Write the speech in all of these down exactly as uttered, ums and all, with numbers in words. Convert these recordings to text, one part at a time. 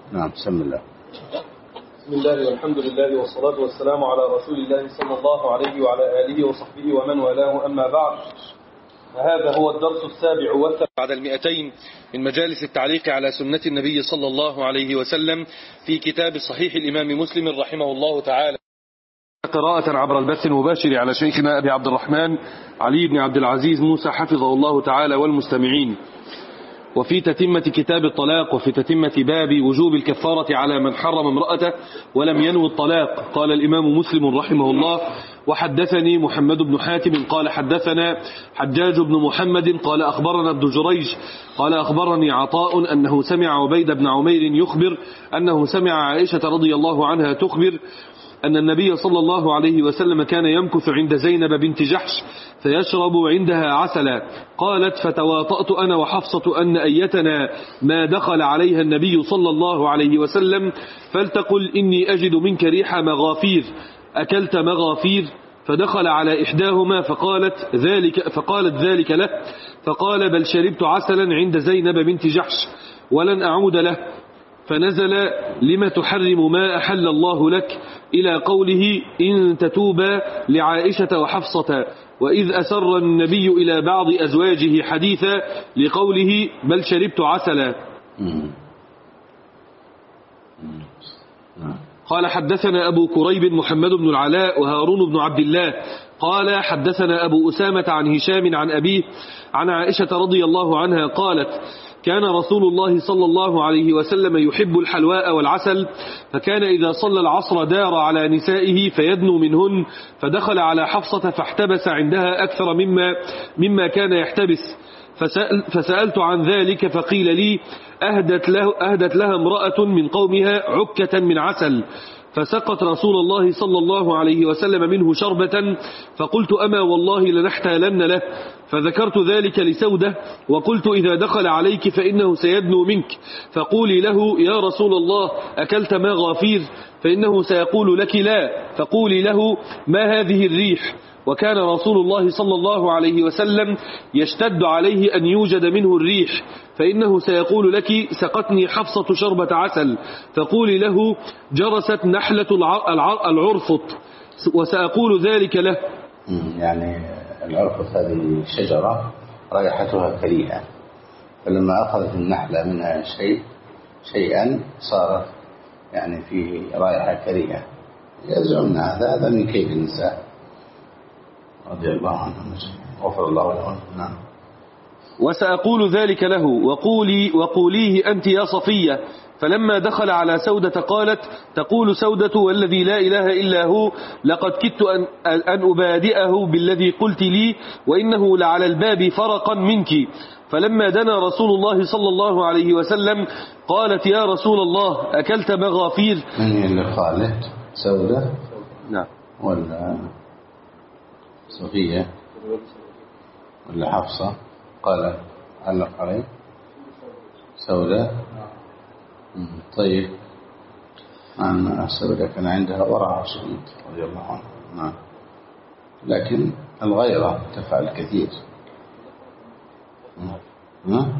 نعم بسم الله. بسم الله والحمد لله والصلاة والسلام على رسول الله صلى الله عليه وعلى آله وصحبه ومن والاه، أما بعد، هذا هو الدرس السابع والثلاثين بعد المئتين من مجالس التعليق على سنة النبي صلى الله عليه وسلم في كتاب صحيح الإمام مسلم رحمه الله تعالى، قراءة عبر البث المباشر على شيخنا أبي عبد الرحمن علي بن عبد العزيز موسى حفظه الله تعالى والمستمعين، وفي تتمة كتاب الطلاق، وفي تتمة باب وجوب الكفارة على من حرم امرأته ولم ينوي الطلاق. قال الإمام مسلم رحمه الله: وحدثني محمد بن حاتم قال حدثنا حجاج بن محمد قال أخبرنا ابن جريج قال أخبرني عطاء أنه سمع عبيد بن عمير يخبر أنه سمع عائشة رضي الله عنها تخبر أن النبي صلى الله عليه وسلم كان يمكث عند زينب بنت جحش فيشرب عندها عسلا. قالت: فتواطأت أنا وحفصة أن أيتنا ما دخل عليها النبي صلى الله عليه وسلم فلتقل إني أجد منك ريح مغافير، أكلت مغافير؟ فدخل على إحداهما فقالت ذلك, فقالت ذلك له، فقال: بل شربت عسلا عند زينب بنت جحش ولن أعود له. فنزل: لما تحرم ما أحل الله لك، إلى قوله: إن تتوبا لعائشة وحفصة، وإذ أسر النبي إلى بعض أزواجه حديثا لقوله: بل شربت عسلا. قال: حدثنا أبو كريب محمد بن العلاء وهارون بن عبد الله قال حدثنا أبو أسامة عن هشام عن أبيه عن عائشة رضي الله عنها قالت: كان رسول الله صلى الله عليه وسلم يحب الحلواء والعسل، فكان إذا صلى العصر دار على نسائه فيدنو منهن، فدخل على حفصة فاحتبس عندها أكثر مما, مما كان يحتبس، فسأل فسألت عن ذلك فقيل لي: أهدت, له أهدت لها امرأة من قومها عكة من عسل، فسقت رسول الله صلى الله عليه وسلم منه شربة، فقلت: أما والله لنحتالن له. فذكرت ذلك لسودة وقلت: إذا دخل عليك فإنه سيدنو منك، فقولي له: يا رسول الله أكلت مغافير؟ فإنه سيقول لك لا، فقولي له: ما هذه الريح؟ وكان رسول الله صلى الله عليه وسلم يشتد عليه أن يوجد منه الريح، فإنه سيقول لك: سقتني حفصة شربة عسل، فقولي له: جرست نحلة العرفط، وسأقول ذلك له. يعني العرفط هذه شجرة رائحتها كريهة، فلما أخذت النحلة منها شيء شيئا صارت يعني فيه رائحة كريهة، يزعمون هذا هذا من كيد النساء رضي الله عنهم غفر الله لهم. نعم. وسأقول ذلك له وقولي وقوليه أنت يا صفية. فلما دخل على سودة قالت: تقول سودة والذي لا إله إلا هو لقد كدت أن, أن أبادئه بالذي قلت لي، وإنه لعلى الباب فرقا منك. فلما دنا رسول الله صلى الله عليه وسلم قالت: يا رسول الله أكلت مغافير؟ من اللي قالت؟ سودة؟ نعم. ولا صفية ولا حفصة؟ قال علق عليه سودة. طيب، عن سودة كان عندها ورع شديد رضي الله عنها. نعم. لكن الغيرة تفعل كثير. نعم.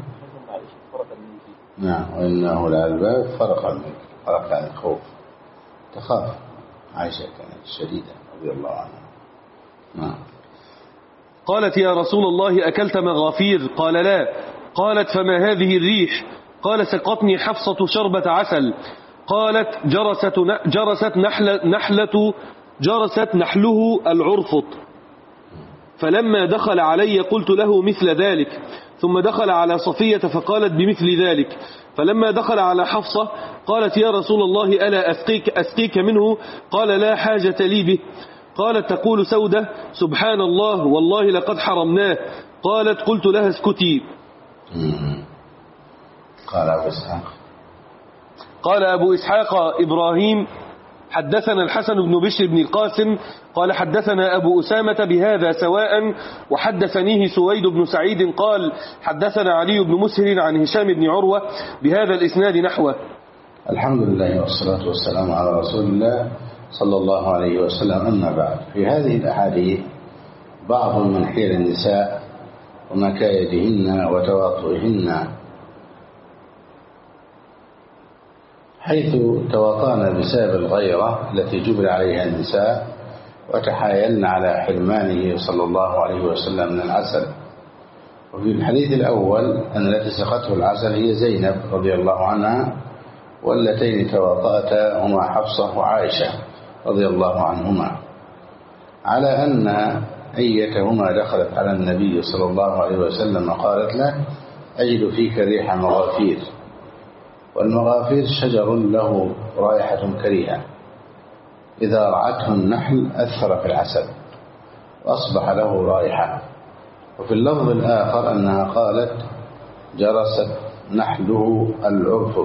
نعم. وإنه لعلى فرق منك، فرق عن الخوف، تخاف. عائشة كانت شديدة رضي الله عنها. نعم. قالت: يا رسول الله أكلت مغافير؟ قال: لا. قالت: فما هذه الريح؟ قال: سقتني حفصة شربة عسل. قالت: جرست جرست نحلة نحلة جرست نحله العرفط. فلما دخل علي قلت له مثل ذلك، ثم دخل على صفية فقالت بمثل ذلك. فلما دخل على حفصة قالت: يا رسول الله ألا أسقيك, أسقيك منه؟ قال: لا حاجة لي به. قالت: تقول سودة: سبحان الله والله لقد حرمناه. قالت: قلت لها: اسكتي. قال أبو إسحاق قال أبو إسحاق إبراهيم: حدثنا الحسن بن بشر بن القاسم قال حدثنا أبو أسامة بهذا سواء، وحدثنيه سويد بن سعيد قال حدثنا علي بن مسهر عن هشام بن عروة بهذا الإسناد نحوه. الحمد لله والصلاة والسلام على رسول الله صلى الله عليه وسلم. أما بعد، في هذه الأحاديث بعض من حيل النساء ومكايدهن وتواطؤهن، حيث تواطأنا بسبب الغيرة التي جبل عليها النساء وتحايلن على حرمانه صلى الله عليه وسلم من العسل. وفي الحديث الأول أن التي سقته العسل هي زينب رضي الله عنها، واللتين تواطأتا هما حفصة وعائشة رضي الله عنهما، على أن أيتهما دخلت على النبي صلى الله عليه وسلم قالت له: أجد فيك ريح مغافير. والمغافير شجر له رائحة كريهة، إذا رعته النحل أثر في العسل وأصبح له رائحة. وفي اللفظ الآخر أنها قالت: جرست نحله العرفط.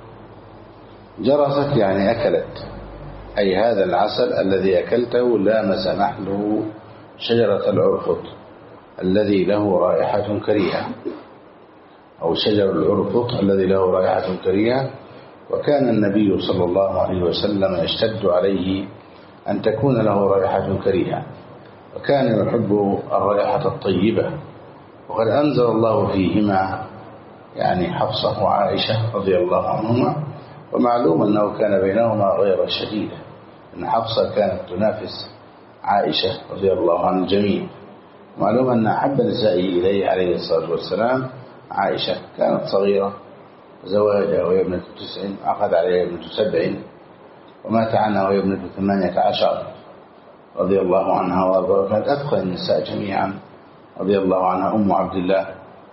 جرست يعني أكلت، أي هذا العسل الذي أكلته لامس نحله شجرة العرفط الذي له رائحة كريهة، أو شجر العرفط الذي له رائحة كريهة. وكان النبي صلى الله عليه وسلم يشتد عليه أن تكون له رائحة كريهة، وكان يحب الرائحة الطيبة. وقد أنزل الله فيهما يعني حفصة وعائشة رضي الله عنهما. ومعلوم أنه كان بينهما غير شديدة، أن حفصة كانت تنافس عائشة رضي الله عن الجميع. معلوم أن أحب نسائه إليه عليه الصلاة والسلام عائشة، كانت صغيرة، زواجها وهي ابنة تسع، عقد عليها ابنة سبع، ومات عنها وهي ابنة ثمانية عشر رضي الله عنها وارضاها. كانت أتقى النساء جميعا رضي الله عنها أم عبد الله.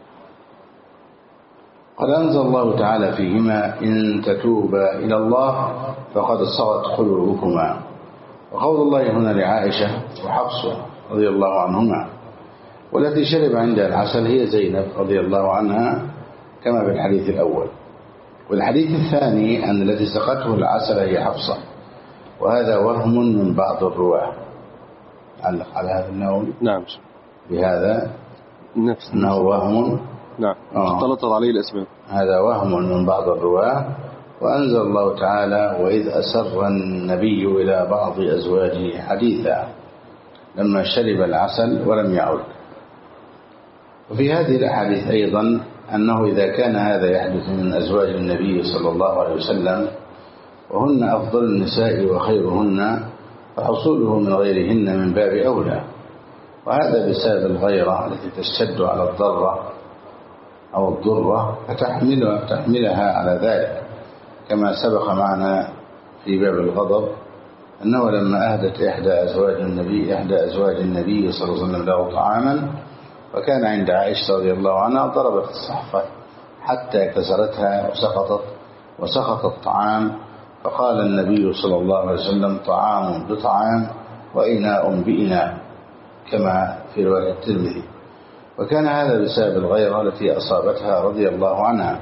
قد أنزل الله تعالى فيهما: إن تتوبا إلى الله فقد صغت قلوبكما. وقول الله هنا لعائشة وحفصة رضي الله عنهما. والتي شرب عندها العسل هي زينب رضي الله عنها كما في الحديث الأول. والحديث الثاني أن التي سقته العسل هي حفصة، وهذا وهم من بعض الرواة. علق على هذا النوم. نعم. بهذا نفس أنه وهم. نعم. اختلطت عليه الأسباب. هذا وهم من بعض الرواة. وأنزل الله تعالى: وإذ أسر النبي إلى بعض أزواجه حديثا لما شرب العسل ولم يعد. وفي هذه الأحاديث أيضا أنه إذا كان هذا يحدث من أزواج النبي صلى الله عليه وسلم وهن أفضل النساء وخيرهن، فحصوله من غيرهن من باب أولى. وهذا بسبب الغيرة التي تشتد على الضرة أو الضرة فتحملها تحملها على ذلك، كما سبق معنا في باب الغضب أنه لما أهدت إحدى أزواج النبي إحدى أزواج النبي صلى الله عليه وسلم له طعاما، وكان عند عائشة رضي الله عنها، ضربت الصحفة حتى كسرتها وسقطت وسقط الطعام، فقال النبي صلى الله عليه وسلم: طعام بطعام وإناء بإناء، كما في رواية الترمذي. وكان هذا بسبب الغيرة التي أصابتها رضي الله عنها.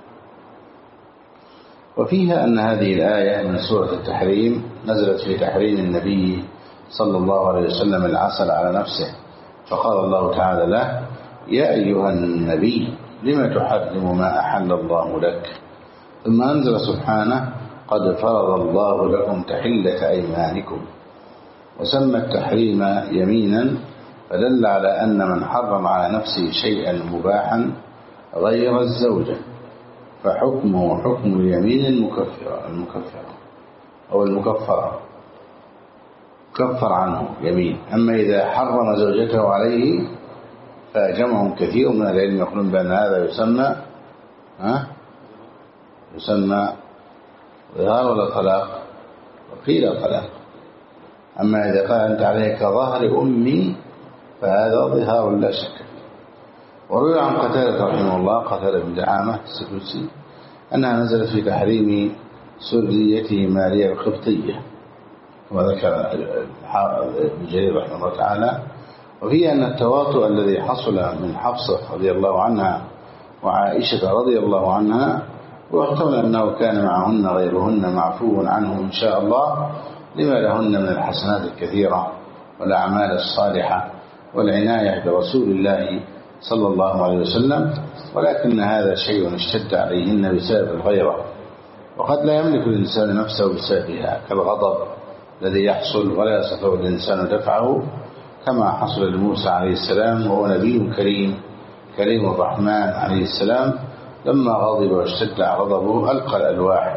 وفيها أن هذه الآية من سورة التحريم نزلت في تحريم النبي صلى الله عليه وسلم العسل على نفسه، فقال الله تعالى له: يا أيها النبي لم تحرم ما أحل الله لك. ثم أنزل سبحانه: قد فرض الله لكم تحلة أيمانكم. وسمى التحريم يمينا، فدل على أن من حرم على نفسه شيئا مباحا غير الزوجة فحكمه حكم اليمين المكفرة المكفرة أو المكفرة، كفر عنه يمين. أما إذا حرم زوجته عليه فجمع كثير من العلم يقولون بأن هذا يسمى ها يسمى ظهار ولا طلاق؟ وقيل طلاق. أما إذا قال أنت عليك ظهر أمي فهذا ظهار لا شك. وروي عن قتادة رحمه الله، قتادة بن دعامة السدوسي، أنها نزلت في تحريم سريته ماريا القبطية، وذكر ابن جرير رحمه الله تعالى. وفي أن التواطؤ الذي حصل من حفصة رضي الله عنها وعائشة رضي الله عنها، واحتمل أنه كان معهن غيرهن معفو عنه إن شاء الله، لما لهن من الحسنات الكثيرة والأعمال الصالحة والعناية برسول الله صلى الله عليه وسلم. ولكن هذا شيء اشتد عليهن بسبب الغيرة، وقد لا يملك الإنسان نفسه بسببها، كالغضب الذي يحصل ولا يستطيع الإنسان دفعه، كما حصل لموسى عليه السلام وهو نبي كريم كريم الرحمن عليه السلام، لما غضب واشتد غضبه ألقى الألواح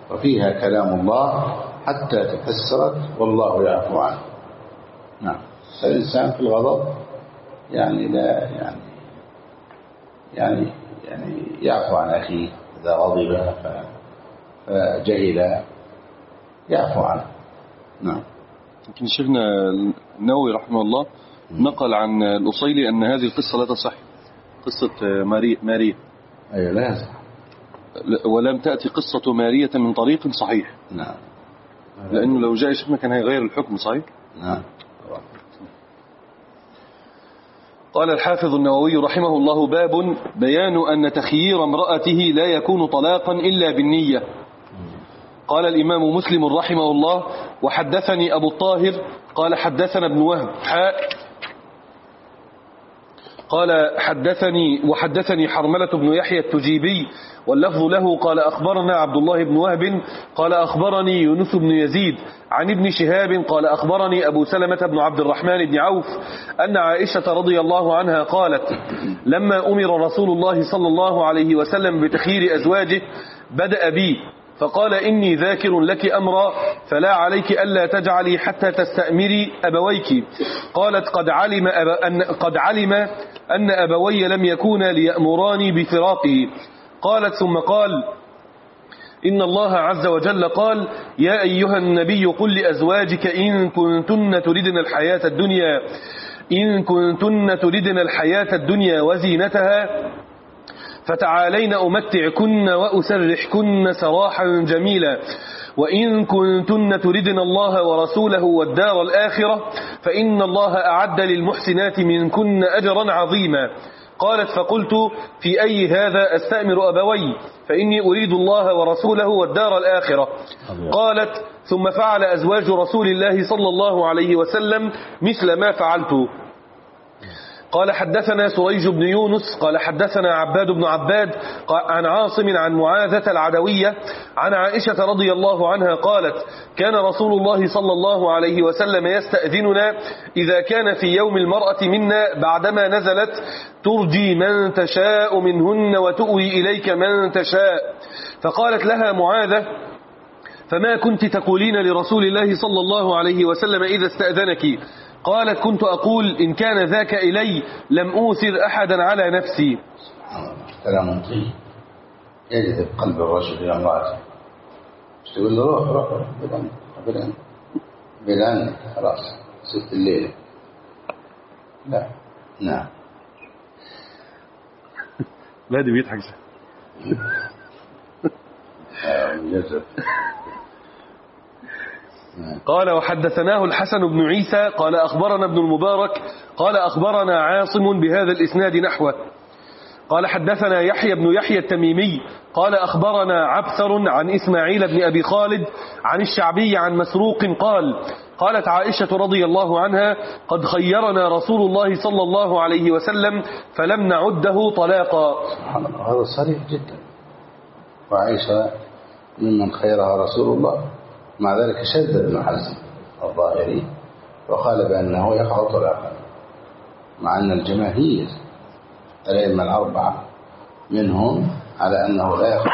وفيها كلام الله حتى تفسرت والله يعفو عنه. نعم. فالإنسان في الغضب يعني لا يعني يعني يعني يعفو عن أخيه إذا غضب فجهل يعفو عنه. نعم. يمكن شيخنا النووي رحمه الله نقل عن الأصيلي أن هذه القصة لا تصح، قصة ماريا ماريا أيوة لا يصح، ولم تأتي قصة مارية من طريق صحيح. نعم. لأنه لو جاء شيخنا كان هيغير الحكم. صحيح. نعم. قال الحافظ النووي رحمه الله: باب بيان أن تخيير امرأته لا يكون طلاقا إلا بالنية. قال الإمام مسلم رحمه الله: وحدثني أبو الطاهر قال حدثنا ابن وهب حاء قال حدثني وحدثني حرملة بن يحيى التجيبي واللفظ له قال أخبرنا عبد الله بن وهب قال أخبرني يونس بن يزيد عن ابن شهاب قال أخبرني أبو سلمة بن عبد الرحمن بن عوف أن عائشة رضي الله عنها قالت: لما أمر رسول الله صلى الله عليه وسلم بتخيير أزواجه بدأ بي فقال: إني ذاكر لك أمرا فلا عليك ألا تجعلي حتى تستأمري أبويك. قالت: قد علم, أب... أن... قد علم أن أبوي لم يكونا ليأمراني بفراقه. قالت: ثم قال: إن الله عز وجل قال: يا أيها النبي قل لأزواجك إن كنتن تردن الحياة الدنيا إن كنتن تردن الحياة الدنيا وزينتها فتعالين أمتعكن وأسرحكن سراحا جميلا وإن كنتن تردن الله ورسوله والدار الآخرة فإن الله أعد للمحسنات منكن أجرا عظيما. قالت: فقلت: في أي هذا أستأمر أبوي فإني أريد الله ورسوله والدار الآخرة. قالت: ثم فعل أزواج رسول الله صلى الله عليه وسلم مثل ما فعلت. قال حدثنا سريج بن يونس قال حدثنا عباد بن عباد عن عاصم عن معاذة العدوية عن عائشة رضي الله عنها قالت: كان رسول الله صلى الله عليه وسلم يستأذننا إذا كان في يوم المرأة منا بعدما نزلت: ترجي من تشاء منهن وتؤوي إليك من تشاء. فقالت لها معاذة: فما كنت تقولين لرسول الله صلى الله عليه وسلم إذا استأذنك؟ قالت: كنت أقول: إن كان ذاك إلي لم أوثر أحدا على نفسي. كلام طيب يجذب قلب الرجل إلى امرأته، مش تقول له روح روح روح بدأن بدأن بدأن خلاص ست الليلة. لا. نعم. لا دي بيضحك. يجذب. قال: وحدثناه الحسن بن عيسى قال أخبرنا ابن المبارك قال أخبرنا عاصم بهذا الإسناد نحوه. قال حدثنا يحيى بن يحيى التميمي قال أخبرنا عبثر عن إسماعيل بن أبي خالد عن الشعبي عن مسروق قال: قالت عائشة رضي الله عنها: قد خيرنا رسول الله صلى الله عليه وسلم فلم نعده طلاقا. سبحان الله، هذا صريح جدا. وعائشة ممن خيرها رسول الله، مع ذلك شدد ابن حزم الظاهري وقال بأنه يقع طلاقا، مع أن الجماهير الأئمة الأربعة منهم على أنه لا يقع.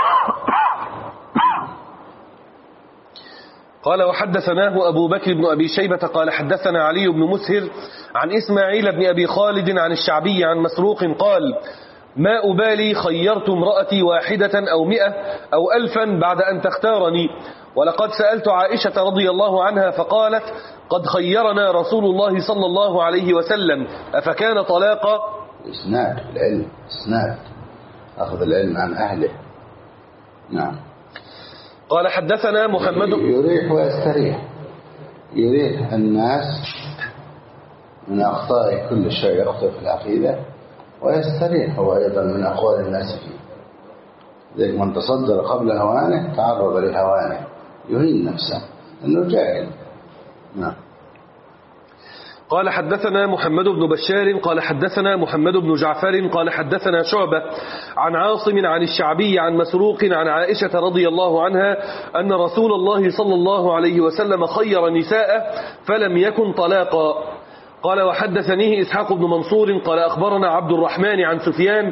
قال: وحدثناه أبو بكر بن أبي شيبة قال حدثنا علي بن مسهر عن إسماعيل بن أبي خالد عن الشعبي عن مسروق قال: ما أبالي خيرت امرأتي واحدة أو مئة أو ألفا بعد أن تختارني، ولقد سألت عائشة رضي الله عنها فقالت: قد خيرنا رسول الله صلى الله عليه وسلم أفكان طلاقا؟ إسناد العلم، إسناد أخذ العلم عن أهله. نعم. قال حدثنا محمد يريح ويستريح، يريح الناس من أخطاء كل شيء يخطئ في العقيدة، ويستريح هو أيضا من أقوال الناس فيه. ذلك من تصدر قبل هوانه تعرض لهوانه، يهين نفسه أنه جاهل. نعم. قال حدثنا محمد بن بشار قال حدثنا محمد بن جعفر قال حدثنا شعبة عن عاصم عن الشعبي عن مسروق عن عائشة رضي الله عنها أن رسول الله صلى الله عليه وسلم خير نساء فلم يكن طلاقا. قال: وحدثنيه إسحاق بن منصور قال أخبرنا عبد الرحمن عن سفيان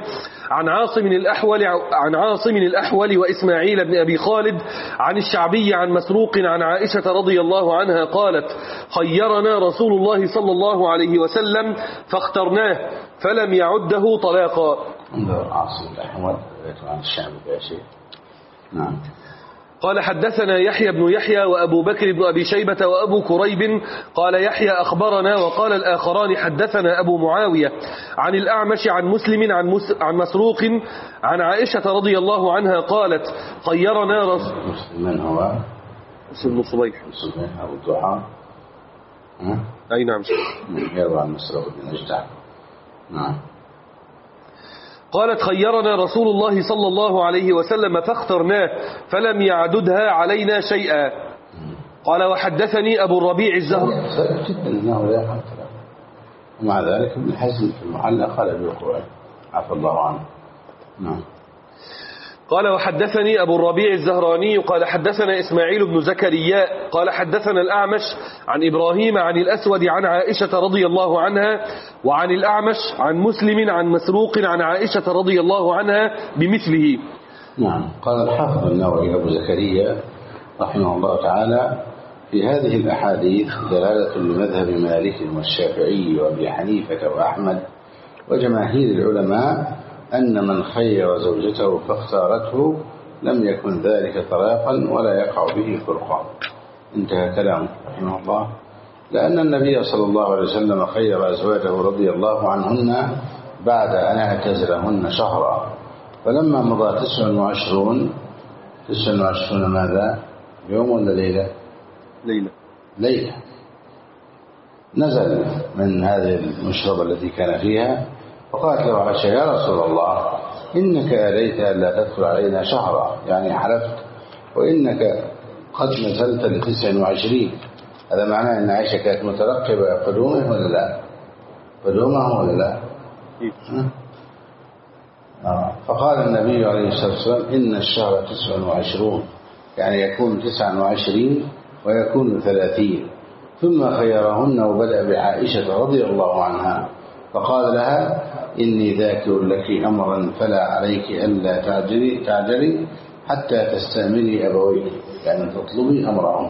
عن عاصم الأحول عن عاصم الأحول وإسماعيل بن أبي خالد عن الشعبي عن مسروق عن عائشة رضي الله عنها قالت خيرنا رسول الله صلى الله عليه وسلم فاخترناه فلم يعده طلاقا. عاصم الأحول عن الشعبي يا شيخ. نعم. قال حدثنا يحيى بن يحيى وأبو بكر بن أبي شيبة وأبو كريب قال يحيى أخبرنا وقال الآخران حدثنا أبو معاوية عن الأعمش عن مسلم عن, مس عن مسروق عن عائشة رضي الله عنها قالت خيرنا رسول من هو مسلم صبيح مسلم أبو الضحى أي نعم يروى عن مسروق بن أجدع. نعم. قالت خيرنا رسول الله صلى الله عليه وسلم فاخترناه فلم يعددها علينا شيئا. قال وحدثني أبو الربيع الزهري ومع ذلك ابن حزم في المحلى قال بالقرآن عفى الله عنه. نعم. قال وحدثني أبو الربيع الزهراني قال حدثنا إسماعيل بن زكريا قال حدثنا الأعمش عن إبراهيم عن الأسود عن عائشة رضي الله عنها وعن الأعمش عن مسلم عن مسروق عن عائشة رضي الله عنها بمثله. نعم. قال الحافظ النووي أبو زكريا رحمه الله تعالى في هذه الأحاديث دلالة لمذهب مالك والشافعي وأبي حنيفة وأحمد وجماهير العلماء أن من خير زوجته فاختارته لم يكن ذلك طلاقا ولا يقع به فرقا. انتهى كلامه رحمه الله. لأن النبي صلى الله عليه وسلم خير أزواجه رضي الله عنهن بعد أن اعتزلهن شهرا، فلما مضى تسع وعشرون تسع وعشرون ماذا يوم ولا ليلة ليلة ليلة نزل من هذه المشربة التي كان فيها فقالت له عائشة يا رسول الله إنك أليت ألا تدخل علينا شهرا، يعني حلفت وإنك قد نزلت لتسع وعشرين. هذا معناه أن عائشة كانت مترقبة قدومه ولا لا قدومه ولا لا آه. فقال النبي عليه الصلاة والسلام إن الشهر تسع وعشرون، يعني يكون تسع وعشرين ويكون ثلاثين. ثم خيرهن وبدأ بعائشة رضي الله عنها فقال لها إني ذاكر لك أمرا فلا عليك ألا تعجلي, تعجلي حتى تستأمري أبويك، يعني تطلبي أمرهم.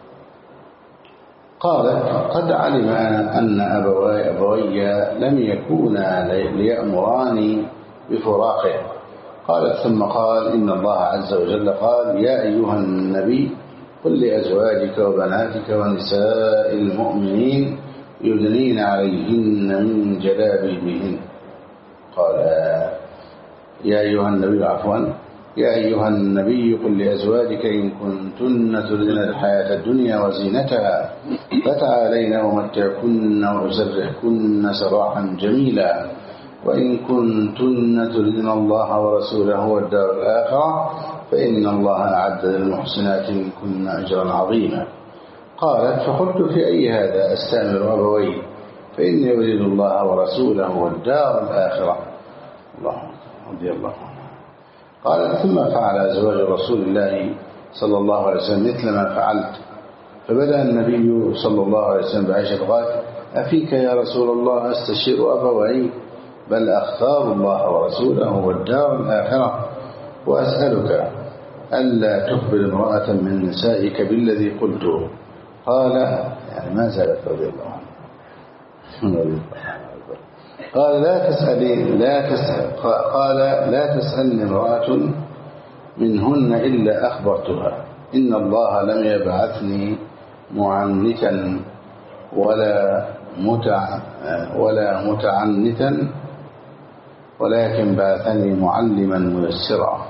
قالت قد علم أن أبواي, أبوي لم يكونا ليأمراني بفراقه. قالت ثم قال إن الله عز وجل قال يا أيها النبي قل لأزواجك وبناتك ونساء المؤمنين يدنين عليهن من جلابيبهن. قال يا أيها النبي عفوا يا أيها النبي قل لأزواجك إن كنتن تردن الحياة الدنيا وزينتها فتعالين أمتعكن وأسرحكن سراحا جميلا، وإن كنتن تردن الله ورسوله والدار الآخرة فإن الله أعد للمحسنات منكن أجرا عظيما. قالت فقلت في أي هذا أستأمر أبوي فإني أريد الله ورسوله والدار الآخرة. الله رضي الله عنه. قالت ثم فعل أزواج رسول الله صلى الله عليه وسلم مثل ما فعلت، فبدأ النبي صلى الله عليه وسلم بعائشة قال أفيك يا رسول الله أستشير أبوي بل أختار الله ورسوله والدار الآخرة، وأسألك ألا تخبر امرأة من نسائك بالذي قلته. قال يعني ما زالت رضي الله عنه قال لا تسألي لا تسأل قال لا تسألني امرأة منهن إلا أخبرتها إن الله لم يبعثني معنتا ولا متع ولا متعنتا ولكن بعثني معلما ميسرا.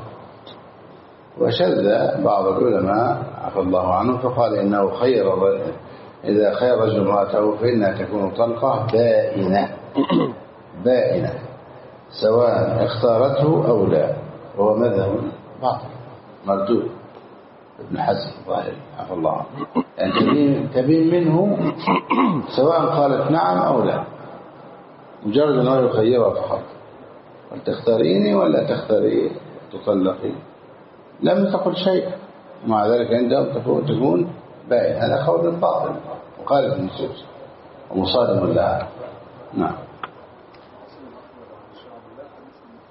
وشذ بعض العلماء عفى الله عنه فقال إنه خير إذا خير رجل امرأته فإنها تكون طلقة بائنة بائنة سواء اختارته أو لا، وهو مذهب باطل مردود ابن حزم ظاهري عفى الله عنه، يعني تبين, تبين منه سواء قالت نعم أو لا، مجرد أنه يخيرها فقط هل تختاريني ولا تختاري تطلقي، لم تقل شيء مع ذلك عندهم تكون بائن. هذا قول باطل وقالت النصوص ومصادم لها. نعم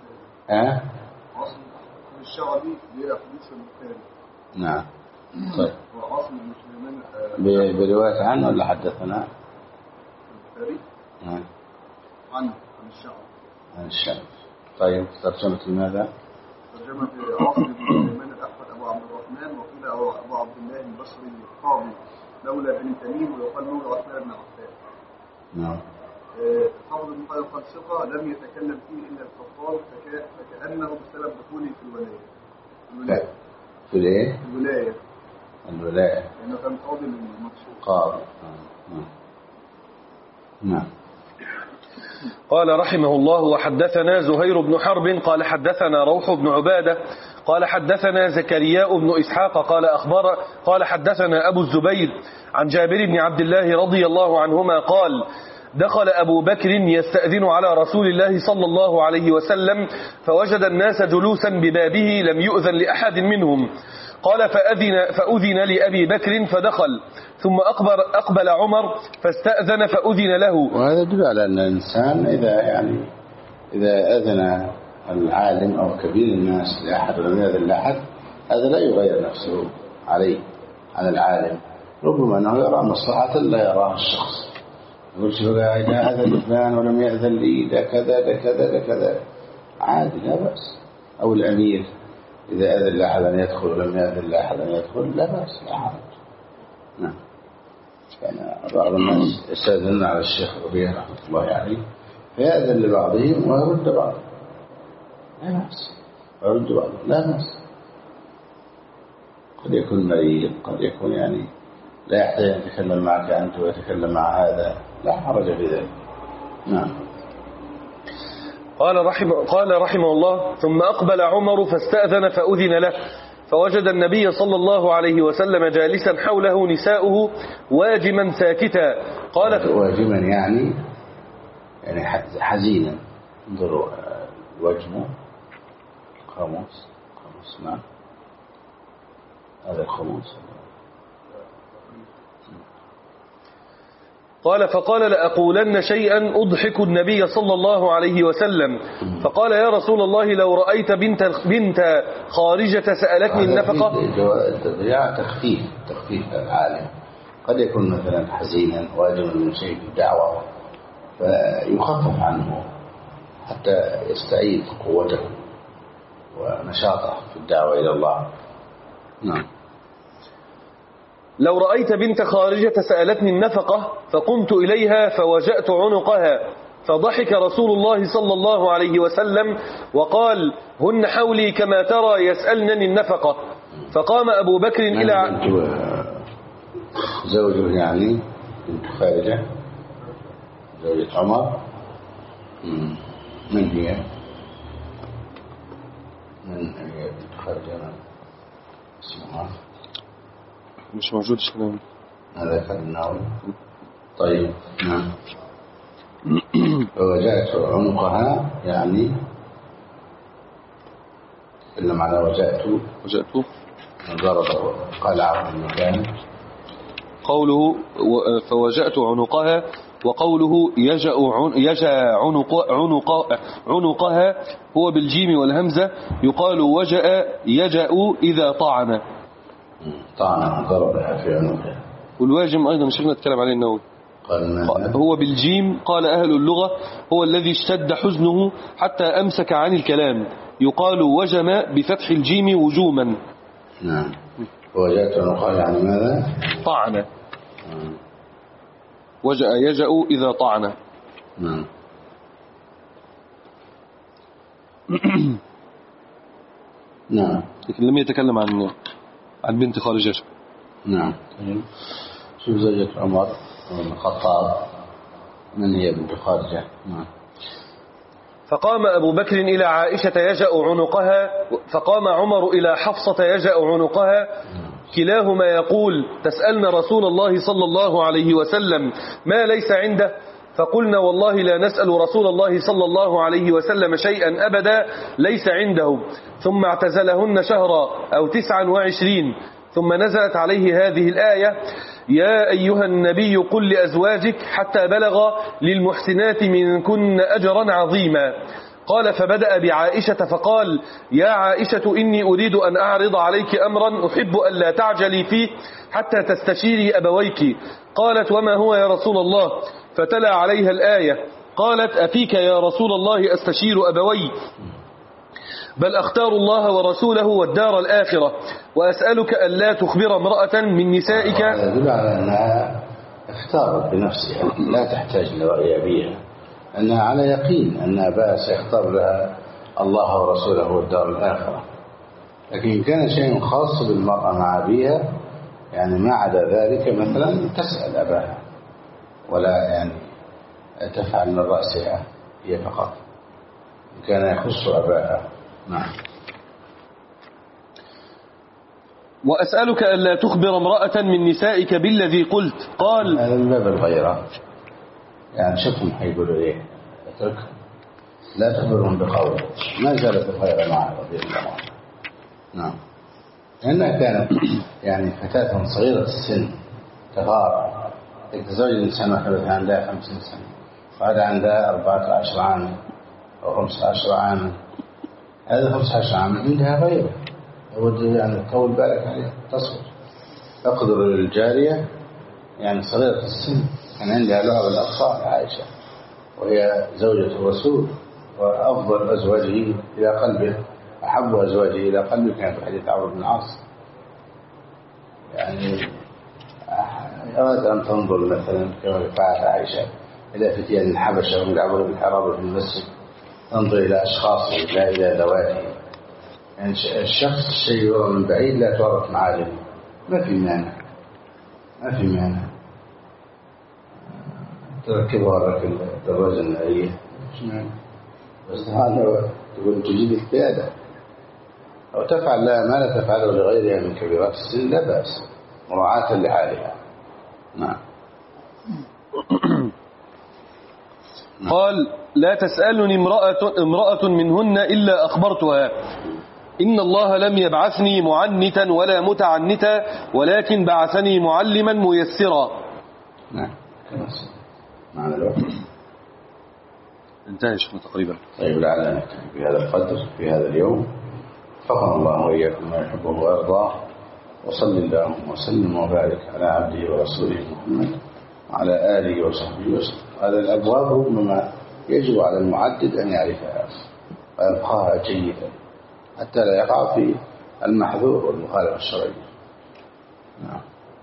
ها؟ عاصم بن الشعبي ليه حديث في البخاري. نعم. طيب. وعاصم بن سليمان برواية عنه ولا حدثنا؟ البخاري. نعم. عنه عن الشعبي. عن الشعبي. طيب ترجمة لماذا؟ ترجمة عاصم بن سليمان الأحمد أبو عبد الرحمن، وقيل أبو عبد الله البصري القاضي مولى بن تميم، ويقال مولى عثمان بن عفان. نعم. حافظ ابن حجر قال ثقة لم يتكلم فيه إلا الخطاب فكأنه بسبب دخوله في الولاية. الولاية. في الايه؟ الولاية. الولاية. لأنه كان قاضي للمقصود. قاضي. نعم. نعم. قال رحمه الله: وحدثنا زهير بن حرب قال حدثنا روح بن عبادة قال حدثنا زكرياء بن إسحاق قال أخبر قال حدثنا أبو الزبير عن جابر بن عبد الله رضي الله عنهما قال: دخل أبو بكر يستأذن على رسول الله صلى الله عليه وسلم فوجد الناس جلوسا ببابه لم يؤذن لأحد منهم. قال فأذن, فأذن لأبي بكر فدخل، ثم أقبل, أقبل عمر فاستأذن فأذن له. وهذا يدل على أن الإنسان إذا يعني إذا أذن العالم أو كبير الناس لأحد ولم يأذن لأحد هذا لا يغير نفسه عليه عن العالم، ربما أنه يرى مصلحة لا يراها الشخص، يقول شوف إذا أذن فلان ولم يأذن لي ده كذا ده كذا ده كذا عادي لا بأس. أو الأمير إذا أذن لأحد أن يدخل ولم يأذن لأحد أن يدخل لا بأس لا حرج. نعم. كان بعض الناس يستأذنون على الشيخ ربيع رحمة الله عليه فيأذن لبعضهم ويرد بعضهم لا بأس، ويرد بعضهم لا بأس. قد يكون مريض، قد يكون يعني لا يحتاج أن يتكلم معك أنت ويتكلم مع هذا، لا حرج في ذلك. نعم. قال رحمه, قال رحمه الله: ثم أقبل عمر فاستأذن فأذن له، فوجد النبي صلى الله عليه وسلم جالسا حوله نساؤه واجما ساكتا. قال واجما يعني يعني حزينا. انظروا الوجم خموس خموس نعم هذا الخموس. قال فقال: لأقولن شيئا أضحك النبي صلى الله عليه وسلم. فقال: يا رسول الله لو رأيت بنت, بنت خارجة سألتني النفقة. تخفيف تخفيف العالم، قد يكون مثلا حزينا واجبا من شيء في الدعوة فيخفف عنه حتى يستعيد قوته ونشاطه في الدعوة إلى الله. نعم. لو رأيت بنت خارجة سألتني النفقة فقمت إليها فوجأت عنقها، فضحك رسول الله صلى الله عليه وسلم وقال: هن حولي كما ترى يسألنني النفقة. فقام أبو بكر يعني إلى زوجه يعني بنت خارجة زوجة عمر. من هي؟ من هي بنت خارجة؟ اسمها مش موجود الكلام هذا كالناوي. طيب. نعم. ووجأت عنقها يعني تكلم على وجأت وجأت ضرب قلع في المكان. قوله فوجأت عنقها، وقوله يجأ يجأ عنق عنق عنقها هو بالجيم والهمزة، يقال وجأ يجأ إذا طعن طعن ضربها في عنقها. والواجم أيضا شيخنا نتكلم عليه النووي هو بالجيم. قال أهل اللغة هو الذي اشتد حزنه حتى أمسك عن الكلام، يقال وجم بفتح الجيم وجوما. نعم. وجأت عنقها يعني ماذا؟ طعن. وجأ يجأ إذا طعن. نعم. نعم. لكن لم يتكلم عن عن بنت خارجة. نعم. شوف زوجة عمر بن الخطاب من هي بنت خارجة؟ نعم. فقام أبو بكر إلى عائشة يجأ عنقها، فقام عمر إلى حفصة يجأ عنقها، كلاهما يقول: تسألنا رسول الله صلى الله عليه وسلم ما ليس عنده؟ فقلنا: والله لا نسأل رسول الله صلى الله عليه وسلم شيئا أبدا ليس عنده. ثم اعتزلهن شهرا أو تسعا وعشرين، ثم نزلت عليه هذه الآية: يا أيها النبي قل لأزواجك، حتى بلغ للمحسنات منكن أجرا عظيما. قال فبدأ بعائشة فقال يا عائشة إني أريد أن أعرض عليك أمرا أحب أن لا تعجلي فيه حتى تستشيري أبويك. قالت وما هو يا رسول الله؟ فتلا عليها الآية. قالت أفيك يا رسول الله أستشير أبوي؟ بل أختار الله ورسوله والدار الآخرة وأسألك أن لا تخبر امرأة من نسائك. هذا يدل على أنها اختارت بنفسها لا تحتاج لرأي أبيها، أنها على يقين أن أباها سيختار لها الله ورسوله والدار الآخرة. لكن إن كان شيء خاص بالمرأة مع أبيها يعني ما عدا ذلك مثلا تسأل أباها ولا يعني تفعل من رأسها هي فقط إن كان يخص أباها. نعم. وأسألك ألا تخبر امرأة من نسائك بالذي قلت. قال هذا من باب الغيرة، يعني شوفهم حيقولوا إيه، اتركهم لا تخبرهم بقول. ما زالت الغيرة معه رضي الله عنه. نعم. لأنها كانت يعني فتاة صغيرة السن تغار، تتزوج الإنسان واحدة عندها خمسين سنة وهذا عندها أربعة عشر عاما أو خمسة عشر عاما. هذا خمسة عشر عاما عندها غيره أود يعني تطول بالك عليها تصبر. أقدر للجارية يعني صغيرة السن كان عندها لعب الأطفال عائشة وهي زوجة الرسول وأفضل أزواجه إلى قلبه، أحب أزواجه إلى قلبه كانت حديث عمرو بن العاص. يعني أراد أن تنظر مثلا كما فعلت عائشة إلى فتيان الحبشة وهم يلعبون بالحرابة في المسجد، تنظر إلى أشخاص لا إلى ذواته. يعني الشخص الشيء يرى من بعيد لا تعرف معالمه، ما في مانع ما في مانع تركبها لك الدراجة النارية مش مانع، بس هذا تقول تجيب القيادة أو تفعل لها ما لا تفعله لغيرها من كبيرات السن لا بأس مراعاة لحالها. نعم. قال لا تسألني امرأة, امرأة منهن إلا أخبرتها إن الله لم يبعثني معنتا ولا متعنتا ولكن بعثني معلما ميسرا. نعم. معنى الوقت انتهى شيخنا تقريبا. طيب لعلنا نكتفي بهذا القدر في هذا اليوم. فقط الله وإياكم ما يحبه ويرضاه، وصل اللهم وسلم وبارك على عبده ورسوله محمد وعلى آله وصحبه وسلم. هذا الأبواب ربما يجب على المعدد أن يعرفها ويبقاها جيدا حتى لا يقع في المحذور والمخالفة الشرعية. نعم.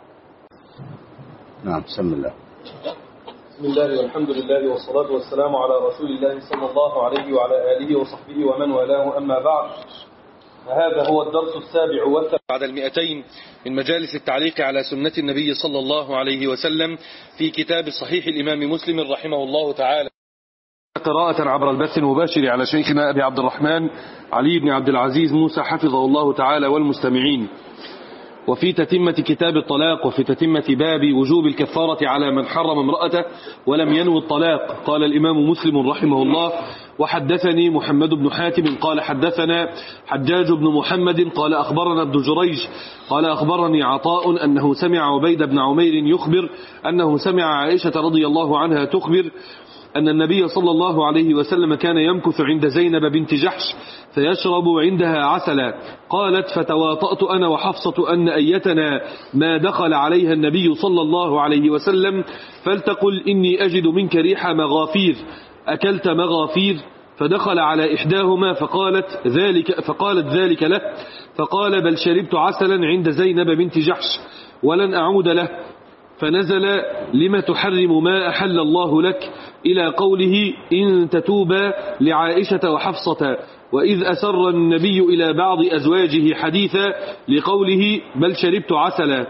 نعم. بسم الله. بسم الله والحمد لله والصلاة والسلام على رسول الله صلى الله عليه وعلى آله وصحبه ومن والاه، أما بعد. هذا هو الدرس السابع والثامن بعد المئتين من مجالس التعليق على سنة النبي صلى الله عليه وسلم في كتاب صحيح الإمام مسلم رحمه الله تعالى، قراءة عبر البث المباشر على شيخنا أبي عبد الرحمن علي بن عبد العزيز موسى حفظه الله تعالى والمستمعين. وفي تتمة كتاب الطلاق وفي تتمة باب وجوب الكفارة على من حرم امرأته ولم ينوي الطلاق. قال الإمام مسلم رحمه الله وحدثني محمد بن حاتم قال حدثنا حجاج بن محمد قال أخبرنا ابن جريج قال أخبرني عطاء أنه سمع عبيد بن عمير يخبر أنه سمع عائشة رضي الله عنها تخبر أن النبي صلى الله عليه وسلم كان يمكث عند زينب بنت جحش فيشرب عندها عسلا. قالت فتواطأت أنا وحفصة أن أيتنا ما دخل عليها النبي صلى الله عليه وسلم فلتقل إني أجد منك ريح مغافير أكلت مغافير؟ فدخل على إحداهما فقالت ذلك, فقالت ذلك له، فقال بل شربت عسلا عند زينب بنت جحش ولن أعود له. فنزل لما تحرم ما أحل الله لك إلى قوله إن تتوبا لعائشة وحفصة، وإذ أسر النبي إلى بعض أزواجه حديثا لقوله بل شربت عسلا.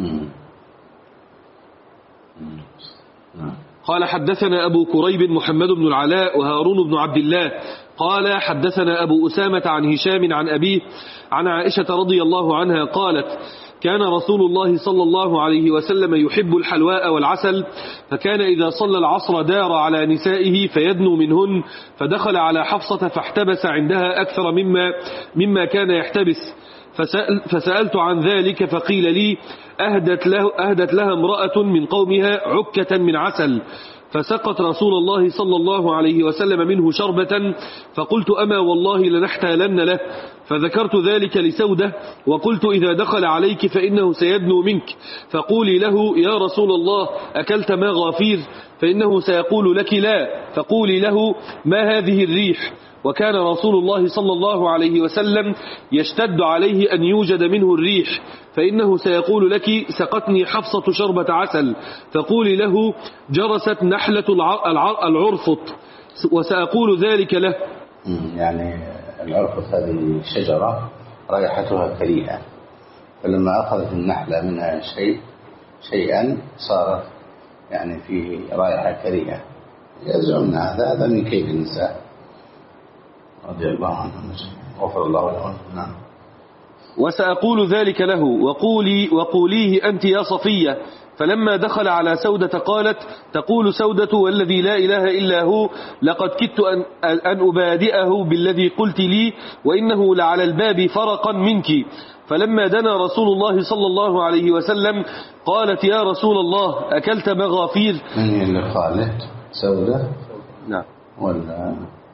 قال حدثنا أبو كريب محمد بن العلاء وهارون بن عبد الله قال حدثنا أبو أسامة عن هشام عن أبيه عن عائشة رضي الله عنها قالت كان رسول الله صلى الله عليه وسلم يحب الحلواء والعسل، فكان إذا صلى العصر دار على نسائه فيدنو منهن، فدخل على حفصة فاحتبس عندها أكثر مما, مما كان يحتبس، فسأل فسألت عن ذلك فقيل لي أهدت, له أهدت لها امرأة من قومها عكة من عسل. فسقت رسول الله صلى الله عليه وسلم منه شربة، فقلت أما والله لنحتالن له، فذكرت ذلك لسودة وقلت إذا دخل عليك فإنه سيدنو منك، فقولي له يا رسول الله أكلت ما غافير؟ فإنه سيقول لك لا، فقولي له ما هذه الريح؟ وكان رسول الله صلى الله عليه وسلم يشتد عليه أن يوجد منه الريح، فإنه سيقول لك سقتني حفصة شربة عسل، فقولي له جرست نحلة العرفط، وسأقول ذلك له. يعني العرفط هذه شجرة رائحتها كريهة، فلما أخذت النحلة منها شيء شيئا صارت يعني فيه رائحة كريهة. يزعمون هذا هذا من كيد النساء رضي الله عنهم غفر الله لهم. نعم. وسأقول ذلك له وقولي وقوليه أنت يا صفية. فلما دخل على سودة قالت تقول سودة والذي لا إله إلا هو لقد كدت أن, أن أبادئه بالذي قلت لي وإنه لعلى الباب فرقا منك. فلما دنا رسول الله صلى الله عليه وسلم قالت يا رسول الله أكلت مغافير. من اللي قالت سودة؟ نعم. ولا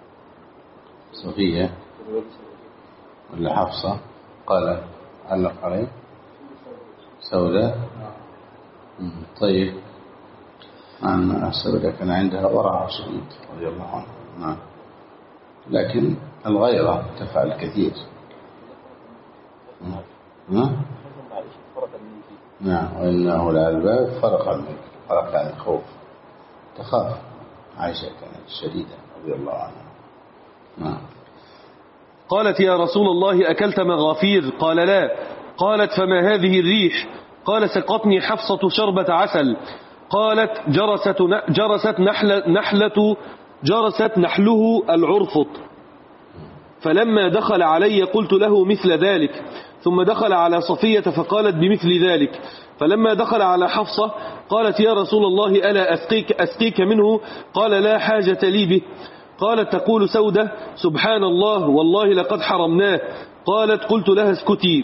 صفية ولا حفصة؟ قال علق عليه سودة. طيب عن سودة كان عندها ورع شديد رضي الله عنها. نعم. لكن الغيرة تفعل كثير. نعم. نعم. وإنه لعلى فرق منك، فرق عن الخوف، تخاف. عائشة كانت شديدة رضي الله عنها. نعم. قالت يا رسول الله أكلت مغافير؟ قال لا. قالت فما هذه الريح؟ قال سقطني حفصة شربة عسل. قالت جرست جرست نحلة نحلة جرست نحله العرفط. فلما دخل علي قلت له مثل ذلك، ثم دخل على صفية فقالت بمثل ذلك. فلما دخل على حفصة قالت يا رسول الله ألا أسقيك, أسقيك منه؟ قال لا حاجة لي به. قالت تقول سودة سبحان الله والله لقد حرمناه. قالت قلت لها اسكتي.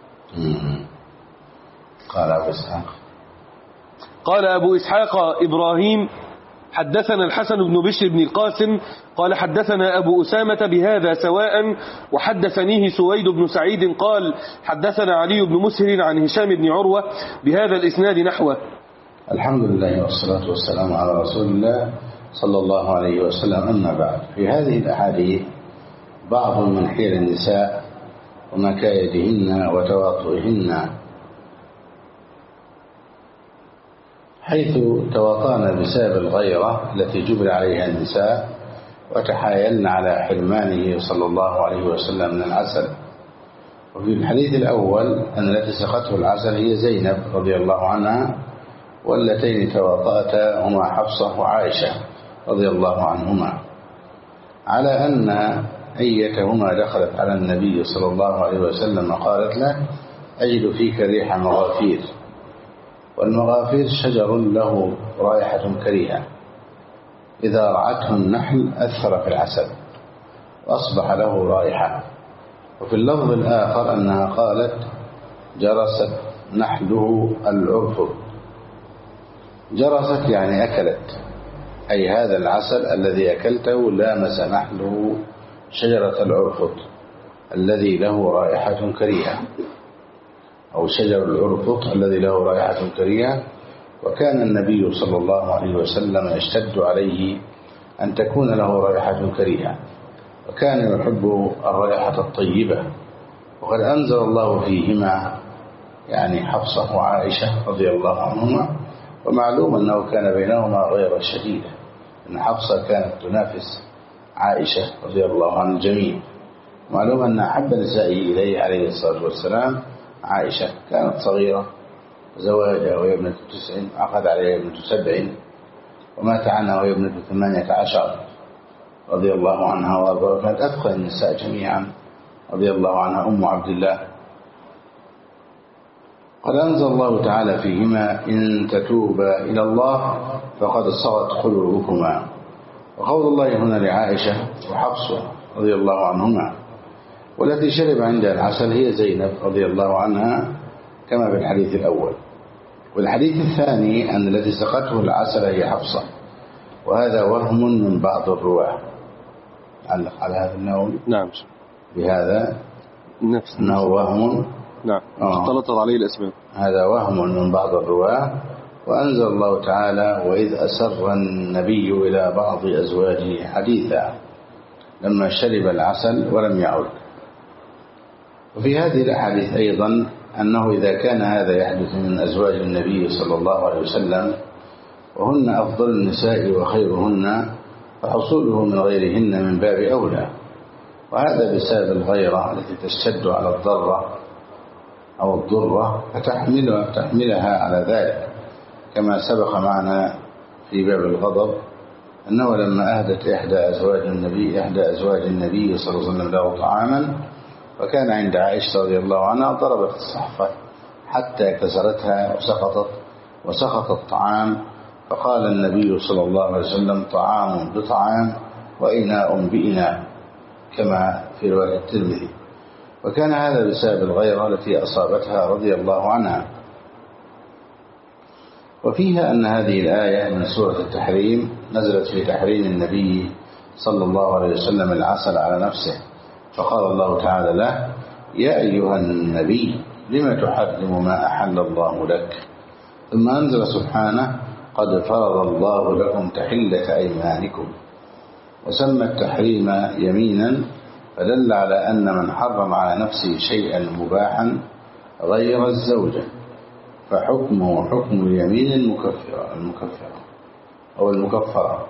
قال أبو إسحاق قال أبو إسحاق إبراهيم حدثنا الحسن بن بشر بن القاسم قال حدثنا أبو أسامة بهذا سواء، وحدثنيه سويد بن سعيد قال حدثنا علي بن مسهر عن هشام بن عروة بهذا الإسناد نحوه. الحمد لله والصلاة والسلام على رسول الله صلى الله عليه وسلم. أما بعد، في هذه الأحاديث بعض من حيل النساء ومكايدهن وتواطؤهن، حيث تواطأن بسبب الغيرة التي جبل عليها النساء وتحايلن على حرمانه صلى الله عليه وسلم من العسل. وفي الحديث الأول أن التي سقته العسل هي زينب رضي الله عنها، واللتين تواطأتا هما حفصة وعائشة رضي الله عنهما، على أن أيتهما دخلت على النبي صلى الله عليه وسلم قالت له أجد فيك ريح مغافير. والمغافير شجر له رائحة كريهة، إذا رعته النحل أثر في العسل وأصبح له رائحة. وفي اللفظ الآخر أنها قالت جرست نحله العرفط. جرست يعني أكلت، أي هذا العسل الذي أكلته لامس نحله شجرة العرفط الذي له رائحة كريهة، أو شجر العرفط الذي له رائحة كريهة. وكان النبي صلى الله عليه وسلم يشتد عليه أن تكون له رائحة كريهة، وكان يحب الرائحة الطيبة. وقد أنزل الله فيهما يعني حفصة وعائشة رضي الله عنهما. ومعلوم أنه كان بينهما غير شديدة، أن حفصة كانت تنافس عائشة رضي الله عن الجميع. معلوم أن أحب نسائه إليه عليه الصلاة والسلام عائشة، كانت صغيرة زواجها وهي ابنة تسع، عقد عليها ابنة سبع، ومات عنها وهي ابنة ثمانية عشر رضي الله عنها وارضاها. وكانت أفقه النساء جميعا رضي الله عنها أم عبد الله. قد أنزل الله تعالى فيهما إن تتوبا إلى الله فقد صغت قلوبكما. وقول الله هنا لعائشة وحفصة رضي الله عنهما. والتي شرب عندها العسل هي زينب رضي الله عنها كما في الحديث الأول. والحديث الثاني أن التي سقته العسل هي حفصة. وهذا وهم من بعض الرواة. علق على هذا النووي. نعم. بهذا نفس أنه وهم. نعم. اختلطت عليه الأسباب. هذا وهم من بعض الرواة. وأنزل الله تعالى: وإذ أسر النبي إلى بعض أزواجه حديثا لما شرب العسل ولم يعد. وفي هذه الأحاديث أيضا أنه إذا كان هذا يحدث من أزواج النبي صلى الله عليه وسلم وهن أفضل النساء وخيرهن، فحصوله من غيرهن من باب أولى. وهذا بسبب الغيرة التي تشتد على الضرة أو الضرة فتحملها تحملها على ذلك، كما سبق معنا في باب الغضب أنه لما أهدت إحدى أزواج النبي إحدى أزواج النبي صلى الله عليه وسلم له طعاما، وكان عند عائشة رضي الله عنها، ضربت الصحفة حتى كسرتها وسقطت وسقط الطعام، فقال النبي صلى الله عليه وسلم: طعام بطعام وإناء بإناء، كما في رواية الترمذي. وكان هذا بسبب الغيرة التي أصابتها رضي الله عنها. وفيها أن هذه الآية من سورة التحريم نزلت في تحريم النبي صلى الله عليه وسلم العسل على نفسه، فقال الله تعالى له: يا أيها النبي لم تحرم ما أحل الله لك. ثم أنزل سبحانه: قد فرض الله لكم تحلة أيمانكم. وسمى التحريم يمينا، فدل على أن من حرم على نفسه شيئا مباحا غير الزوجة فحكمه حكم اليمين المكفرة المكفرة أو المكفرة،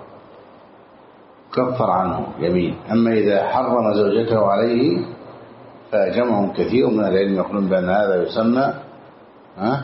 كفر عنه يمين. أما إذا حرم زوجته عليه فجمع كثير من العلم يقولون بأن هذا يسمى ها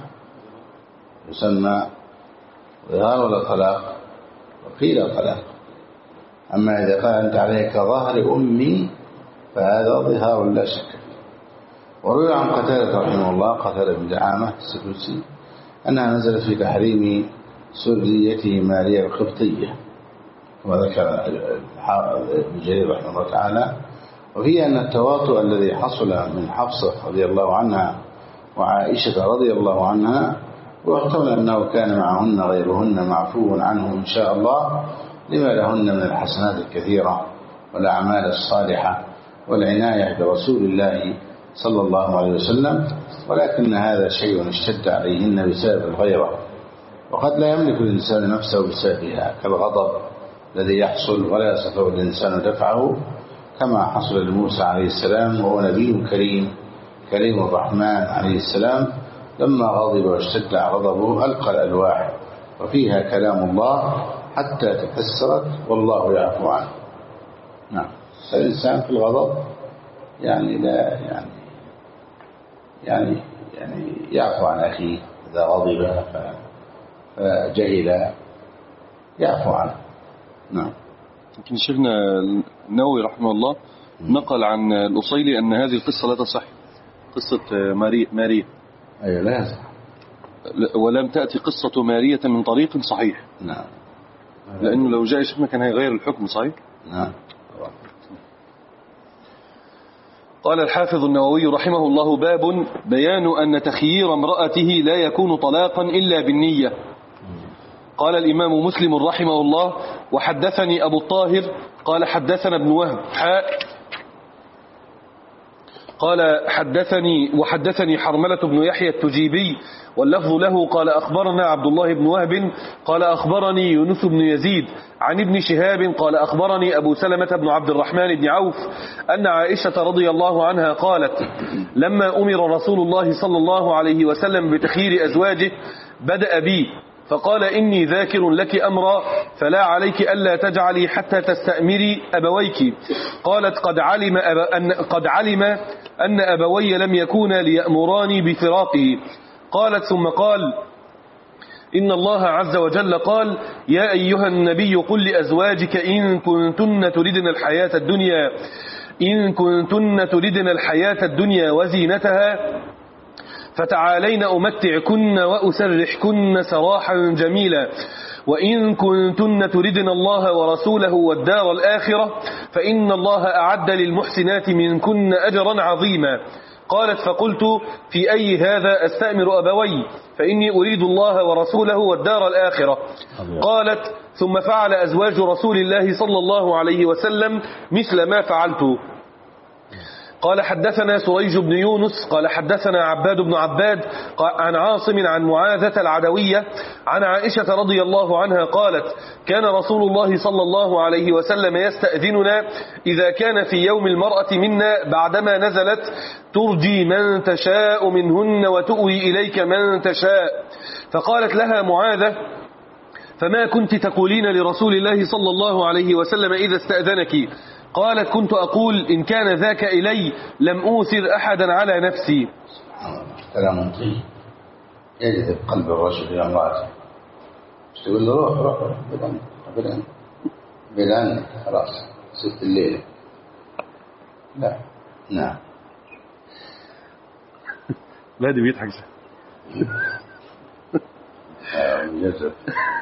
يسمى ظهار ولا طلاق، وقيل طلاق. أما إذا قال أنت عليك ظهر أمي فهذا ظهار لا شك. وروي عن قتادة رحمه الله، قتادة بن دعامة السدوسي، أنها نزلت في تحريم سريته ماريا القبطية، وذكر ابن جرير رحمه الله تعالى. وفي أن التواطؤ الذي حصل من حفصة رضي الله عنها وعائشة رضي الله عنها، واحتمل أنه كان معهن غيرهن معفو عنه إن شاء الله، لما لهن من الحسنات الكثيرة والأعمال الصالحة والعناية برسول الله صلى الله عليه وسلم. ولكن هذا شيء اشتد عليهن بسبب الغيرة، وقد لا يملك الإنسان نفسه بسببها، كالغضب الذي يحصل ولا يستطيع الإنسان دفعه، كما حصل لموسى عليه السلام وهو نبي كريم كريم الرحمن عليه السلام، لما غضب واشتد غضبه ألقى الألواح وفيها كلام الله حتى تكسرت والله يعفو عنه. نعم. الإنسان في الغضب يعني لا يعني يعني يعني يعفو عن أخيه إذا غضب فجهل يعفو عنه. نعم. لكن شيخنا النووي رحمه الله نقل عن الأصيلي أن هذه القصة لا تصح، قصة ماريا ماريا أيوة لا يصح، ولم تأتي قصة مارية من طريق صحيح. نعم. لأنه لو جاء شيخنا كان هيغير الحكم. صحيح. نعم. قال الحافظ النووي رحمه الله: باب بيان أن تخيير امرأته لا يكون طلاقا إلا بالنية. قال الإمام مسلم رحمه الله: وحدثني أبو الطاهر قال حدثنا ابن وهب حاء قال حدثني وحدثني حرملة بن يحيى التجيبي واللفظ له قال أخبرنا عبد الله بن وهب قال أخبرني يونس بن يزيد عن ابن شهاب قال أخبرني أبو سلمة بن عبد الرحمن بن عوف أن عائشة رضي الله عنها قالت: لما أمر رسول الله صلى الله عليه وسلم بتخيير أزواجه بدأ بي فقال: إني ذاكر لك أمرا فلا عليك ألا تجعلي حتى تستأمري أبويك. قالت: قد علم, أب... أن... قد علم أن أبوي لم يكونا ليأمراني بفراقه. قالت: ثم قال: إن الله عز وجل قال: يا أيها النبي قل لأزواجك إن كنتن تردن الحياة الدنيا إن كنتن تردن الحياة الدنيا وزينتها فتعالين أمتعكن وأسرحكن سراحا جميلا، وإن كنتن تردن الله ورسوله والدار الآخرة فإن الله أعد للمحسنات منكن أجرا عظيما. قالت فقلت في أي هذا أستأمر أبوي فإني أريد الله ورسوله والدار الآخرة. قالت ثم فعل أزواج رسول الله صلى الله عليه وسلم مثل ما فعلت. قال حدثنا سريج بن يونس قال حدثنا عباد بن عباد عن عاصم عن معاذة العدوية عن عائشة رضي الله عنها قالت كان رسول الله صلى الله عليه وسلم يستأذننا إذا كان في يوم المرأة منا بعدما نزلت ترجي من تشاء منهن وتؤوي إليك من تشاء. فقالت لها معاذة فما كنت تقولين لرسول الله صلى الله عليه وسلم إذا استأذنك؟ قالت كنت أقول إن كان ذاك إلي لم أوثر أحدا على نفسي. كلام طيب يجذب قلب الرجل إلى امرأته، مش تقول له روح روح روح بلان بلان بلان خلاص ست الليلة. لا نعم لا دي بيضحك يجذب.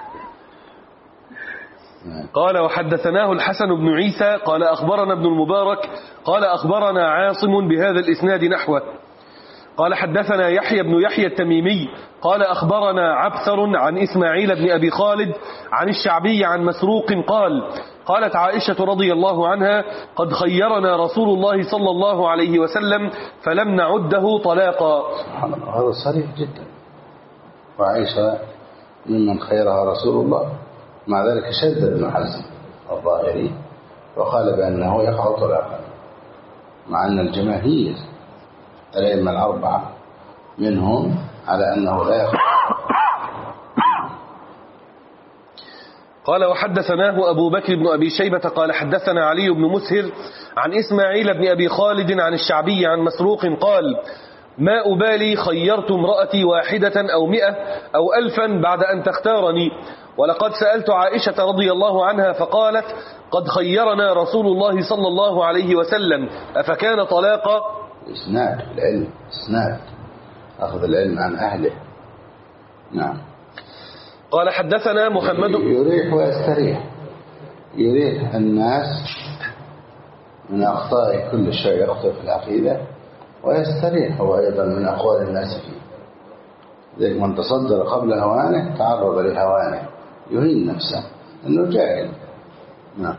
قال وحدثناه الحسن بن عيسى قال أخبرنا ابن المبارك قال أخبرنا عاصم بهذا الإسناد نحوه. قال حدثنا يحيى بن يحيى التميمي قال أخبرنا عبثر عن إسماعيل بن أبي خالد عن الشعبي عن مسروق قال قالت عائشة رضي الله عنها قد خيرنا رسول الله صلى الله عليه وسلم فلم نعده طلاقا. سبحان الله هذا صريح جدا. وعائشة ممن خيرها رسول الله، مع ذلك شدد ابن حزم الظاهري وقال بأنه يقع طلاقا، مع أن الجماهير الأئمة الأربعة منهم على أنه لا يقع. قال وحدثناه أبو بكر بن أبي شيبة قال حدثنا علي بن مسهر عن إسماعيل بن أبي خالد عن الشعبي عن مسروق قال ما أبالي خيرت امرأتي واحدة أو مئة أو ألفا بعد أن تختارني، ولقد سألت عائشة رضي الله عنها فقالت قد خيرنا رسول الله صلى الله عليه وسلم أفكان طلاقا؟ إسناد العلم، إسناد أخذ العلم عن أهله. نعم. قال حدثنا محمد يريح ويستريح، يريح الناس من أخطاء كل شيء يخطئ في العقيدة، ويستريح هو أيضا من أقوال الناس فيه. ذلك من تصدر قبل هوانه تعرض لهوانه، يهين نفسه أنه جاهل. نعم.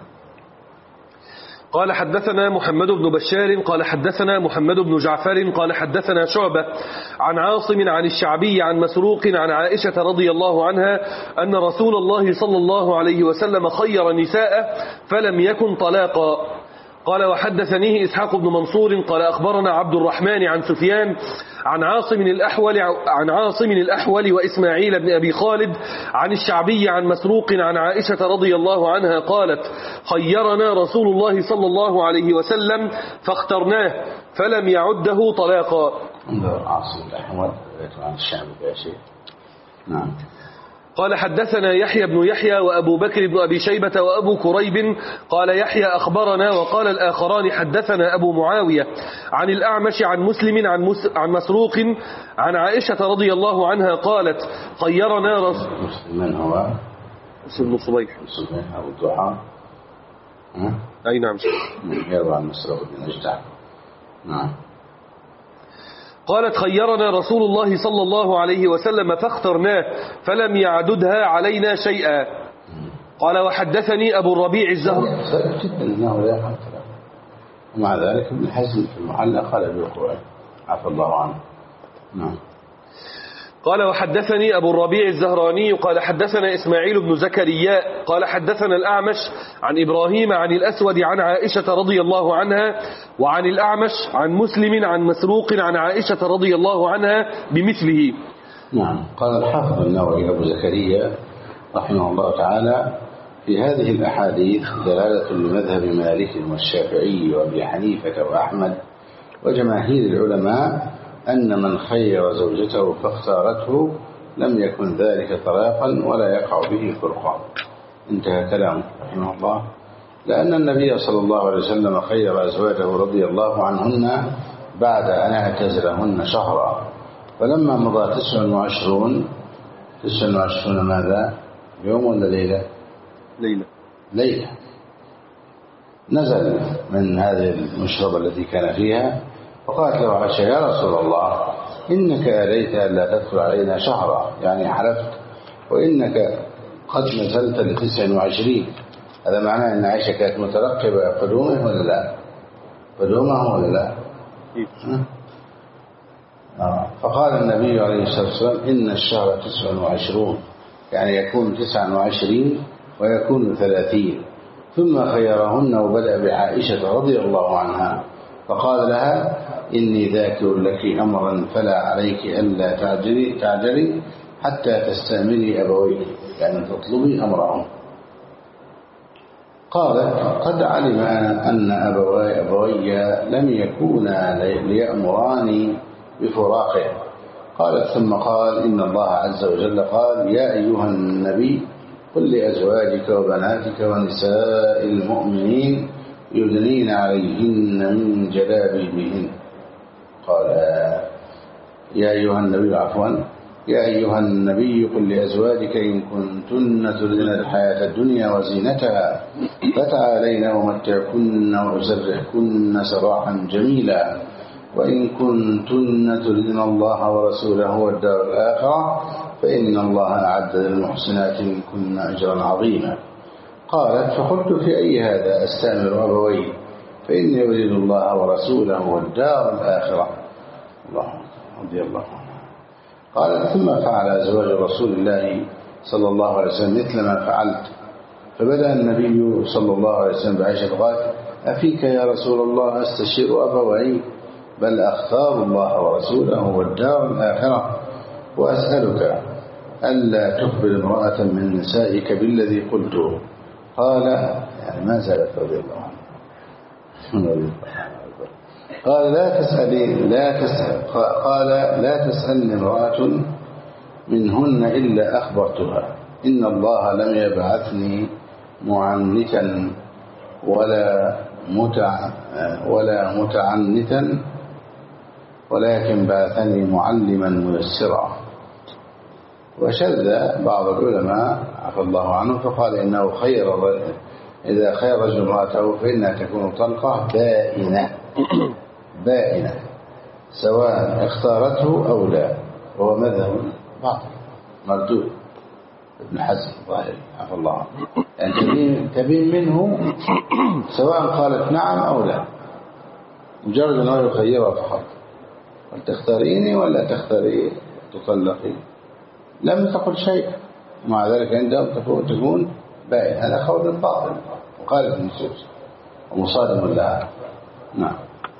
قال حدثنا محمد بن بشار قال حدثنا محمد بن جعفر قال حدثنا شعبة عن عاصم عن الشعبي عن مسروق عن عائشة رضي الله عنها أن رسول الله صلى الله عليه وسلم خير نساءه فلم يكن طلاقا. قال وحدثنيه إسحاق بن منصور قال أخبرنا عبد الرحمن عن سفيان عن عاصم الأحول عن عاصم الأحول وإسماعيل بن أبي خالد عن الشعبي عن مسروق عن عائشة رضي الله عنها قالت خيرنا رسول الله صلى الله عليه وسلم فاخترناه فلم يعده طلاقا. عاصم الأحول عن الشعبي يا شيخ. نعم. قال حدثنا يحيى بن يحيى وأبو بكر بن أبي شيبة وأبو كريب قال يحيى أخبرنا وقال الآخران حدثنا أبو معاوية عن الأعمش عن مسلم عن, مس عن مسروق عن عائشة رضي الله عنها قالت خيرنا رسول من هو مسلم صبيح صبيح أبو الضحى. أي نعم يروى عن مسروق بن أجدع. نعم. قالت خيرنا رسول الله صلى الله عليه وسلم فاخترناه فلم يعددها علينا شيئا. قال وحدثني أبو الربيع الزهري سأل جدا أنه لا يقع، ومع ذلك ابن حزم في المحلى قال بالقرآن عفى الله عنه. نعم. قال وحدثني أبو الربيع الزهراني قال حدثنا إسماعيل بن زكريا قال حدثنا الأعمش عن إبراهيم عن الأسود عن عائشة رضي الله عنها وعن الأعمش عن مسلم عن مسروق عن عائشة رضي الله عنها بمثله. نعم. قال الحافظ النووي أبو زكريا رحمه الله تعالى في هذه الأحاديث دلالة لمذهب مالك والشافعي وأبي حنيفة وأحمد وجماهير العلماء أن من خير زوجته فاختارته لم يكن ذلك طلاقا ولا يقع به فرقا. انتهى كلامه رحمه الله. لأن النبي صلى الله عليه وسلم خير أزواجه رضي الله عنهن بعد أن اعتزلهن شهرا، فلما مضى تسع وعشرون تسع وعشرون ماذا يوم ولا ليلة ليلة ليلة نزل من هذه المشربة التي كان فيها فقالت له عائشة يا رسول الله إنك أليت ألا تدخل علينا شهرا، يعني حلفت، وإنك قد نزلت لتسع وعشرين. هذا معناه أن عائشة كانت مترقبة قدومه ولا لا؟ قدومه ولا لا؟ آه. فقال النبي عليه الصلاة والسلام إن الشهر تسع وعشرون، يعني يكون تسع وعشرين ويكون ثلاثين. ثم خيرهن وبدأ بعائشة رضي الله عنها فقال لها إني ذاكر لك أمرا فلا عليك ألا تعجلي, تعجلي حتى تستأمري أبويك، يعني تطلبي أمرهم. قالت قد علم أن أبوي, أبوي لم يكونا ليأمراني بفراقه. قالت ثم قال إن الله عز وجل قال يا أيها النبي قل لأزواجك وبناتك ونساء المؤمنين يدنين عليهن من جلابيبهن. قال يا أيها النبي عفوا يا أيها النبي قل لأزواجك إن كنتن تردن الحياة الدنيا وزينتها فتعالين أمتعكن وأسرحكن سراحا جميلا، وإن كنتن تردن الله ورسوله والدار الآخرة فإن الله أعد للمحسنات منكن أجرا عظيما. قالت فقلت في أي هذا أستأمر أبوي فإني أريد الله ورسوله والدار الآخرة. الله رضي الله عنه. قالت ثم فعل أزواج رسول الله صلى الله عليه وسلم مثل ما فعلت. فبدأ النبي صلى الله عليه وسلم بعائشة قال أفيك يا رسول الله أستشير أبوي بل أختار الله ورسوله والدار الآخرة، وأسألك ألا تخبر امرأة من نسائك بالذي قلته. قال يعني ما زالت رضي الله عنه قال لا تسألي لا تسأل قال لا تسألني امرأة منهن إلا أخبرتها إن الله لم يبعثني معنتا ولا متع ولا متعنتا ولكن بعثني معلما ميسرا. وشذ بعض العلماء عفى الله عنه فقال إنه خير إذا خير رجل امرأته فإنها تكون طلقة بائنة بائنة سواء اختارته أو لا، وهو مذهب باطل مردود ابن حزم ظاهري عفى الله عنه، يعني تبين, تبين منه سواء قالت نعم أو لا، مجرد أنه يخيرها فقط هل تختاريني ولا تختاري تطلقي، لم تقل شيء مع ذلك عندهم تكون بائن. هذا قول باطل وقالت النصوص ومصادم لها. نعم.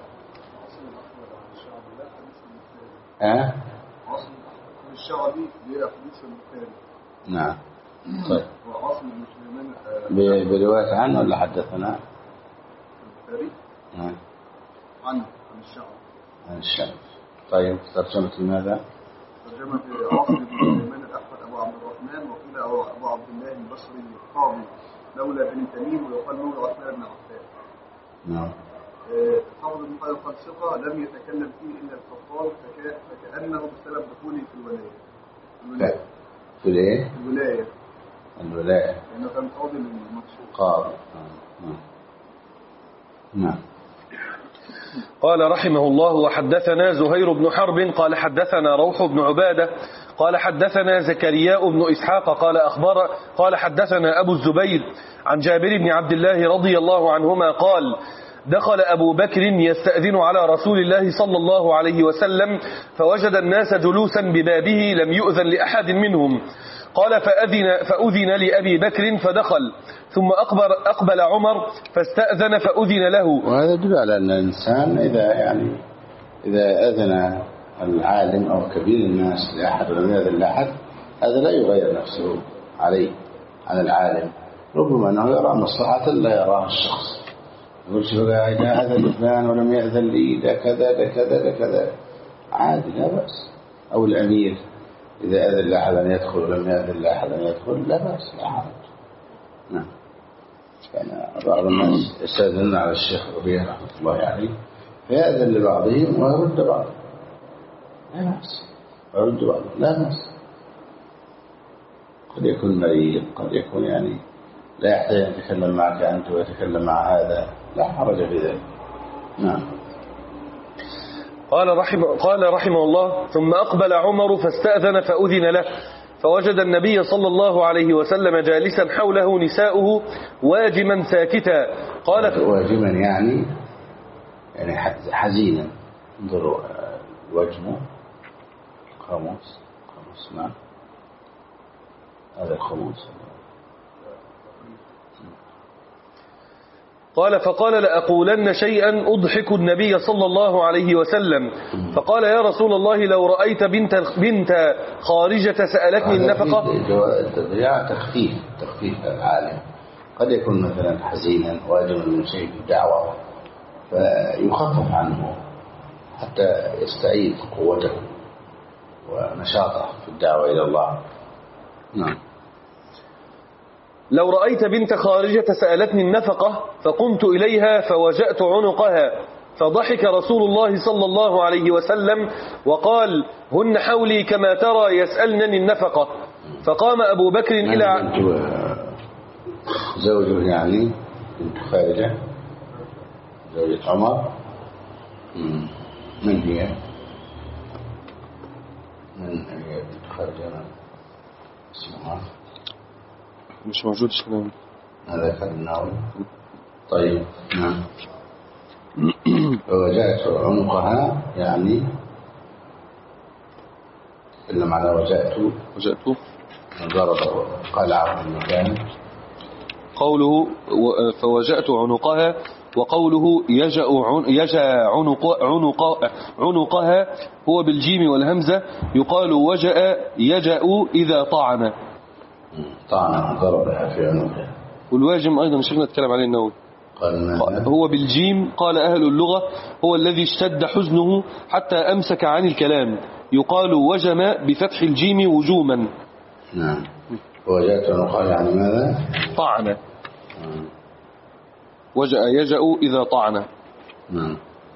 ها عاصم الشعبي لحديث البخاري. نعم. طيب وعاصم بن سليمان برواية عنه ولا حدثنا البخاري نعم عنه عن الشعبي عن الشعبي. طيب ترجمة لماذا؟ ترجمة عاصم بن سليمان الأحمد أبو عبد الرحمن وقيل أبو عبد الله البصري القاضي مولى بن تميم ويقال مولى عثمان بن عفان. نعم. حافظ ابن حجر قال ثقة لم يتكلم فيه إلا الكفار فكأنه بسبب دخوله في الولاية. الولاية. في الايه؟ الولاية. الولاية. لأنه كان قاضي للمقصود. قاضي. نعم. نعم. قال رحمه الله وحدثنا زهير بن حرب قال حدثنا روح بن عبادة قال حدثنا زكرياء بن إسحاق قال أخبر قال حدثنا أبو الزبير عن جابر بن عبد الله رضي الله عنهما قال دخل أبو بكر يستأذن على رسول الله صلى الله عليه وسلم فوجد الناس جلوسا ببابه لم يؤذن لأحد منهم. قال فأذن, فأذن لأبي بكر فدخل ثم أقبل, أقبل عمر فاستأذن فأذن له. وهذا يدل على أن الإنسان إذا يعني إذا أذن العالم أو كبير الناس لأحد ولم يأذن لأحد هذا لا يغير نفسه عليه عن العالم، ربما أنه يرى مصلحة لا يراها الشخص، يقول شو إذا أذن فلان ولم يأذن لي ده كذا ده كذا ده كذا عادي لا بأس. أو الأمير إذا أذن لأحد أن يدخل ولم يأذن لأحد أن يدخل لا بأس لا حرج. نعم. كان بعض الناس يستأذنون على الشيخ ربيع رحمة الله عليه فيأذن لبعضهم ويرد بعضهم لا بأس، ويرد بعضهم لا بأس. قد يكون مريض قد يكون يعني لا يحتاج أن يتكلم معك أنت ويتكلم مع هذا لا حرج في ذلك. نعم. قال رحمه, قال رحمه الله: ثم أقبل عمر فاستأذن فأذن له، فوجد النبي صلى الله عليه وسلم جالسا حوله نساؤه واجما ساكتا. قال: واجما يعني يعني حزينا. انظروا الوجم خموس خموس نعم هذا الخموس. قال: فقال: لأقولن شيئا أضحك النبي صلى الله عليه وسلم. فقال: يا رسول الله لو رأيت بنت بنت خارجة سألتني النفقة. يا تخفيف تخفيف العالم، قد يكون مثلا حزينا واجبا من شيء في الدعوة فيخفف عنه حتى يستعيد قوته ونشاطه في الدعوة إلى الله. نعم. لو رأيت بنت خارجة سألتني النفقة فقمت إليها فوجأت عنقها، فضحك رسول الله صلى الله عليه وسلم وقال: هن حولي كما ترى يسألنني النفقة. فقام أبو بكر إلى زوجه يعني بنت خارجة زوجة عمر. من هي من هي بنت خارجة اسمها مش موجود شنو هذا كالناوي. طيب نعم. فوجأت عنقها يعني تكلم على وجأت وجأت ضرب قلعه في المكان. قوله فوجأت عنقها وقوله يجأ يجأ عنق عنق عنقها هو بالجيم والهمزة. يقال وجأ يجأ إذا طعن طعن ضربها في عنقها. والواجم أيضا شفنا نتكلم عليه النووي هو بالجيم. قال أهل اللغة هو الذي اشتد حزنه حتى أمسك عن الكلام. يقال وجم بفتح الجيم وجوما. نعم. وجأت عنقها يعني ماذا؟ طعن. وجأ يجأ إذا طعن. نعم.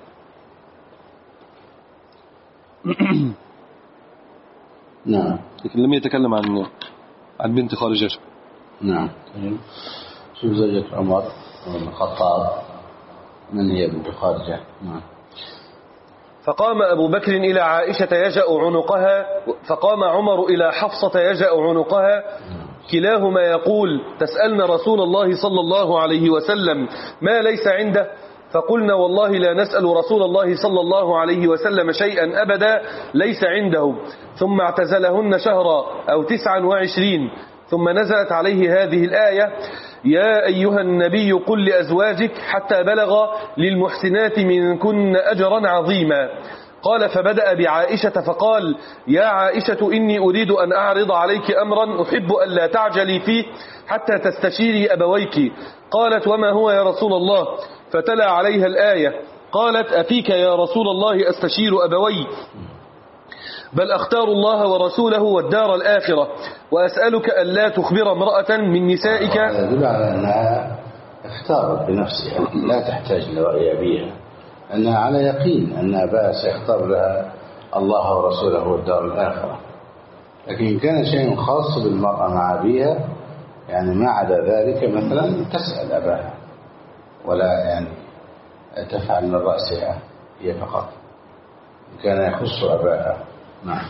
نعم. لكن لم يتكلم عن عن بنت خارجة. نعم. شوف زوجة عمر بن الخطاب من هي بنت خارجة. نعم. فقام أبو بكر إلى عائشة يجأ عنقها، فقام عمر إلى حفصة يجأ عنقها، كلاهما يقول: تسألن رسول الله صلى الله عليه وسلم ما ليس عنده؟ فقلنا: والله لا نسأل رسول الله صلى الله عليه وسلم شيئا أبدا ليس عنده. ثم اعتزلهن شهرا أو تسعا وعشرين، ثم نزلت عليه هذه الآية: يا أيها النبي قل لأزواجك حتى بلغ للمحسنات منكن أجرا عظيما. قال: فبدأ بعائشة فقال: يا عائشة إني أريد أن أعرض عليك أمرا أحب أن لا تعجلي فيه حتى تستشيري أبويك. قالت: وما هو يا رسول الله؟ فتلا عليها الآية. قالت: أفيك يا رسول الله أستشير أبوي؟ بل أختار الله ورسوله والدار الآخرة، وأسألك أن لا تخبر امرأة من نسائك. هذا يدل على أنها اختارت بنفسها لا تحتاج لرأي أبيها، أنها على يقين أن أباها سيختار لها الله ورسوله والدار الآخرة. لكن إن كان شيء خاص بالمرأة مع أبيها يعني ما عدا ذلك مثلا تسأل أباها ولا يعني تفعل من رأسها هي فقط إن كان يخص أباها. نعم.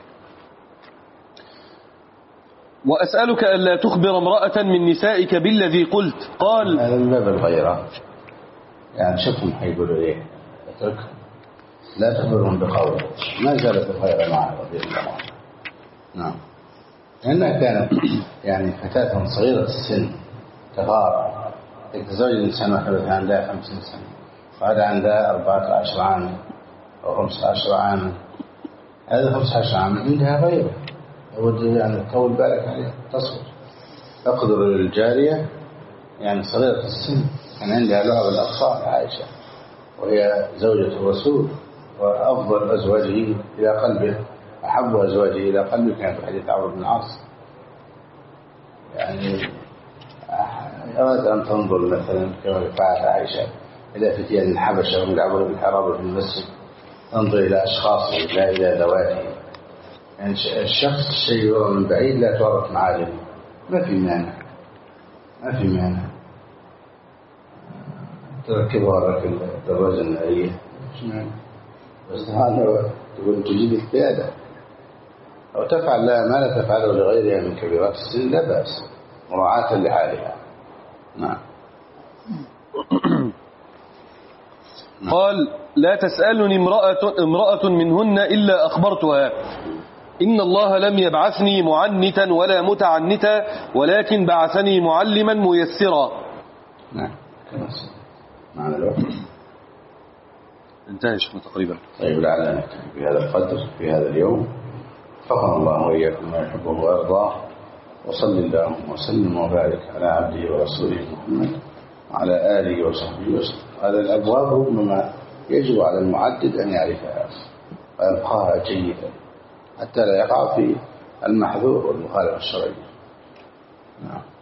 وأسألك ألا تخبر امرأة من نسائك بالذي قلت. قال: هذا من باب الغيرة، يعني شوفهم حيقولوا إيه، اتركهم لا تخبرهم بقول. ما زالت الغيرة معه رضي الله عنه. نعم. لأنها كانت يعني فتاة صغيرة السن تغار، تتزوج الإنسان واحدة عندها خمسين سنة وهذا عندها أربعة عشر عاما أو خمسة عشر عاما. هذا خمسة عشر عاما عندها غيره أود يعني تطول بالك عليها تصبر. أقدر للجارية يعني صغيرة السن كان عندها لعب الأطفال عائشة وهي زوجة الرسول وأفضل أزواجه إلى قلبه، أحب أزواجه إلى قلبه كان في حديث عمرو بن العاص. يعني أراد أن تنظر مثلا كما فعلت عائشة إلى فتيان الحبشة وهم يلعبون بالحراب في المسجد، تنظر إلى أشخاصه لا إلى ذواته. يعني الشخص الشيء يرى من بعيد لا تعرف معالمه، ما في مانع ما في مانع تركبها لك الدراجة النارية مش مانع بس هذا تقول تجيب الثيادة أو تفعل لها ما لا تفعله لغيرها من كبيرات السن لا بأس مراعاة لحالها. نعم. قال لا تسألني امرأة, امرأة منهن إلا أخبرتها إن الله لم يبعثني معنتا ولا متعنتا ولكن بعثني معلما ميسرا. نعم. معنى الوقت انتهى شيخنا تقريبا. طيب لعلنا نكتفي بهذا القدر في هذا اليوم. فقط الله وإياكم ما يحبه ويرضاه. وصل اللهم وسلم وبارك على عبده ورسوله محمد وعلى آله وصحبه وسلم. هذا الأبواب ربما يجب على المعدد أن يعرفها ويبقاها جيدا حتى لا يقع في المحذور والمخالفة الشرعية. نعم.